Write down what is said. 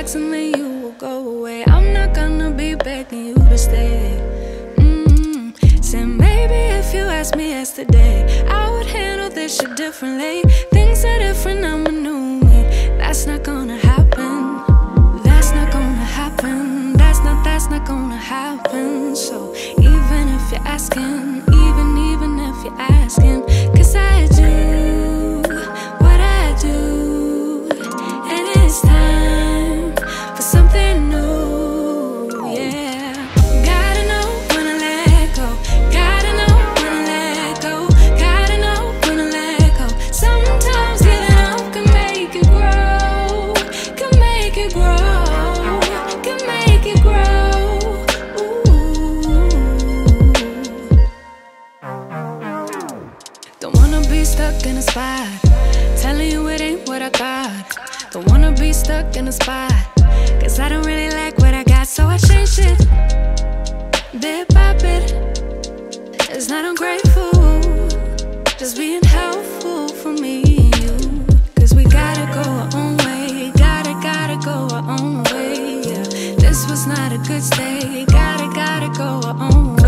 relax and then you will go away. I'm not gonna be begging you to stay. Said maybe if you asked me yesterday, I would handle this shit differently. Things are different, I'm a new me. That's not gonna happen. That's not gonna happen. That's not gonna happen. So even if you're asking, even if you're asking, 'cause I do what I do, and it's time for something new, yeah. Gotta know when to let go. Gotta know when to let go. Gotta know when to let go. Sometimes giving up can make it grow. Can make it grow. Can make it grow. Don't wanna be stuck in a spot, telling you it ain't what I got. Don't wanna be stuck in a spot, 'cause I don't really like what I got. So I changed it, bit by bit. It's not ungrateful, just being helpful for me and you. 'Cause we gotta go our own way. Gotta go our own way, yeah. This was not a good stay. Gotta go our own way.